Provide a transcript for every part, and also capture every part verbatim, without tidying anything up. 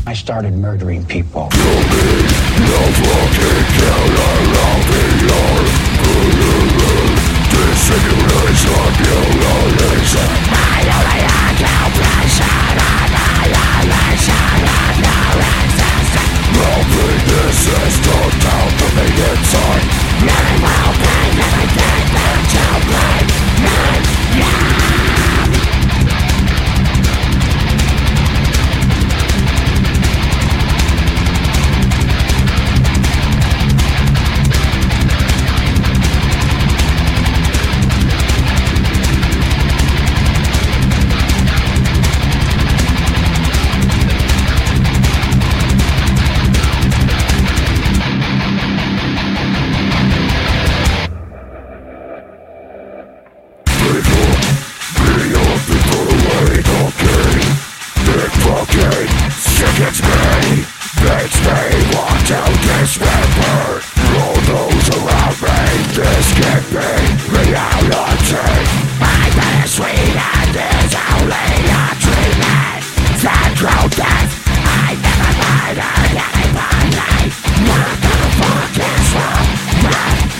I started murdering people. It's me, makes me want to dismember all those around me. This can't be reality. My bittersweet end is only a treatment. The truth is, I never murdered anybody. What the fuck is wrong with me?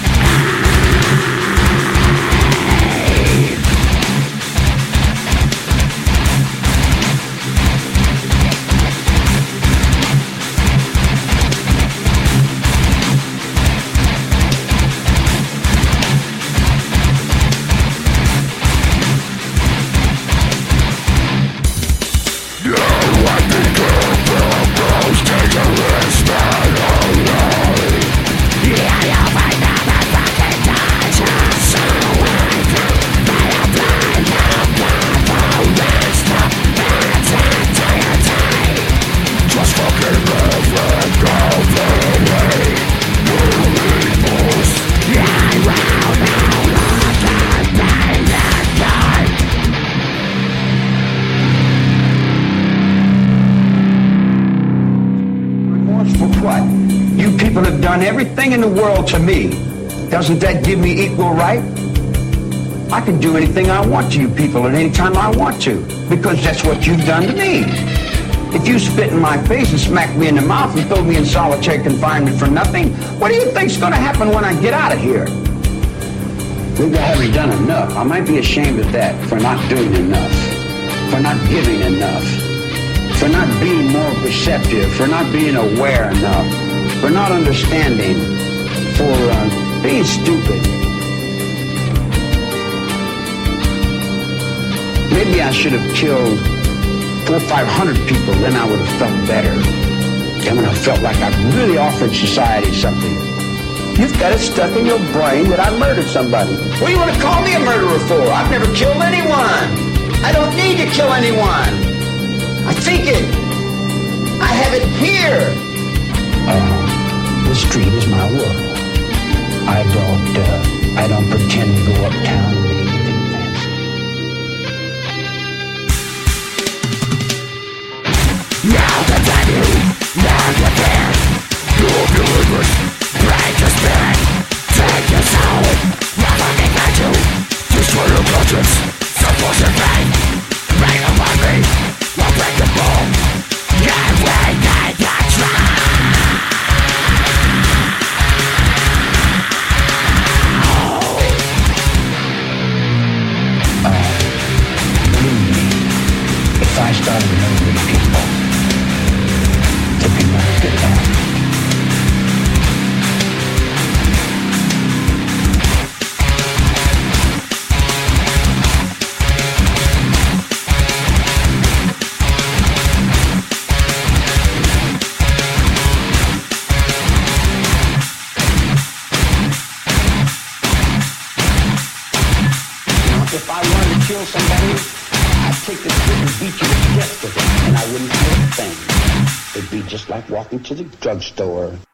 What? You people have done everything in the world to me. Doesn't that give me equal right? I can do anything I want to you people at any time I want to, because that's what you've done to me. If you spit in my face and smack me in the mouth and throw me in solitary confinement for nothing, what do you think's going to happen when I get out of here? Maybe I haven't done enough. I might be ashamed of that, for not doing enough, for not giving enough, for not being more perceptive, for not being aware enough, for not understanding, for uh, being stupid. Maybe I should have killed four or five hundred people, then I would have felt better. Then when I felt like I really offered society something. You've got it stuck in your brain that I murdered somebody. What do you want to call me a murderer for? I've never killed anyone. I don't need to kill anyone. I think it. I have it here. Uh, the street is my world. I don't, uh, I don't pretend to go uptown and be anything fancy. Now the venue, now the fear. You're deliberate, break your spirit, take your soul. Never think I do. Destroy your conscience, support your pain. Rain upon me. I'll break the bone. Yeah, we need to try. Uh, believe me, if I started murdering people, there'd be no good down. If I wanted to kill somebody, I'd take the stick and beat you to death with it, and I wouldn't feel a thing. It'd be just like walking to the drugstore.